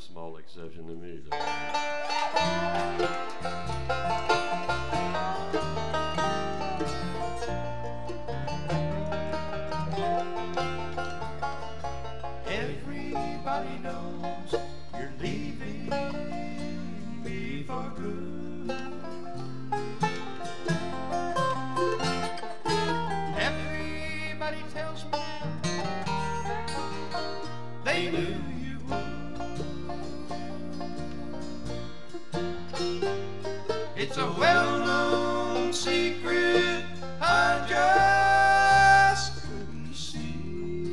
small exception to me. Everybody knows you're leaving me for good. Everybody tells me they knew you would. It's a well-known secret I just couldn't see.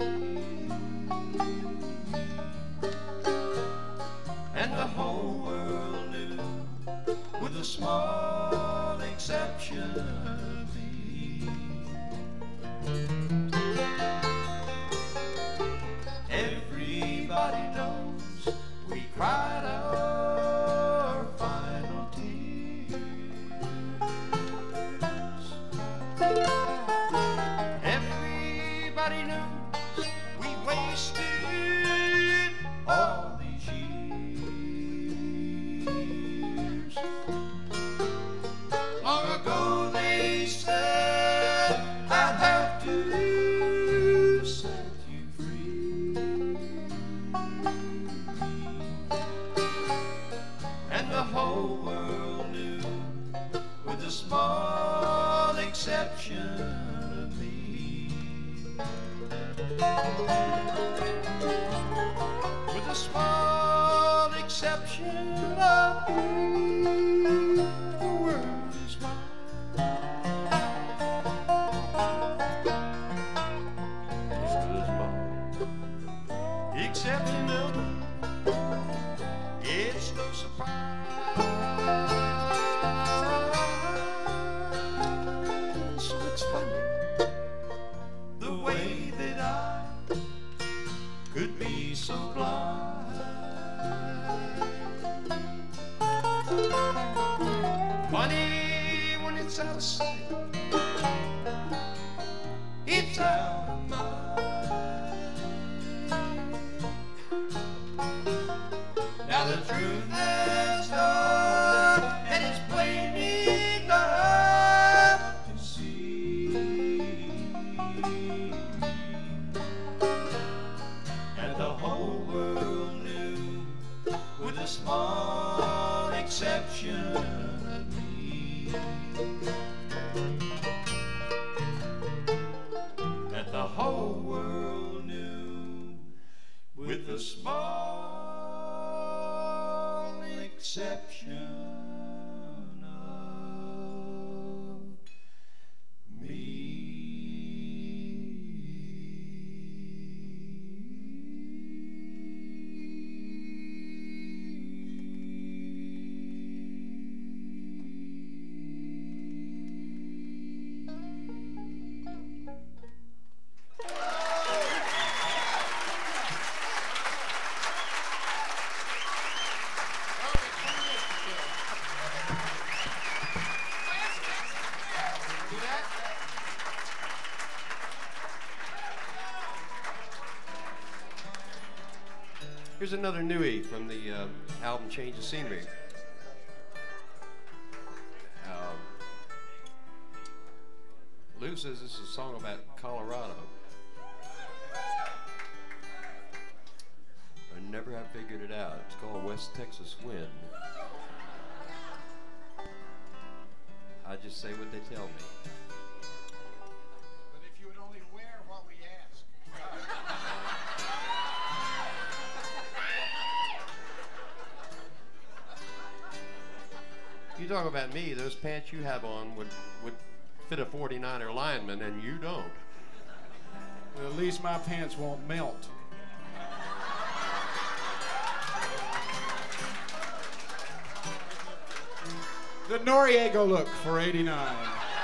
And the whole world knew, with a small exception of me. Everybody knows we cried our final tears. Everybody knows we wasted all these years. Long ago they said I'd have to set you free. And the whole world knew, with a small exception of me. With a small exception of me, the world is mine. Exception of me, it's no surprise. So it's funny the way that I could be so blind. Funny when it's out of sight, it's out of mind. Now the truth has come, and it's plain enough to see. And the whole world knew, with a small exception of me. That the whole world knew, with a small exception of me. Here's another newie from the album Change of Scenery. Lou says this is a song about Colorado. I never have figured it out. It's called West Texas Wind. I just say what they tell me. But if you would only wear what we ask. You talk about me, those pants you have on would fit a 49er lineman, and you don't. Well, at least my pants won't melt. The Noriega look for 89.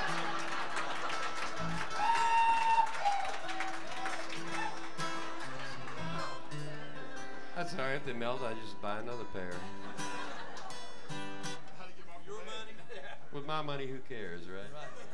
That's all right. If they melt, I just buy another pair. With my money, who cares, right?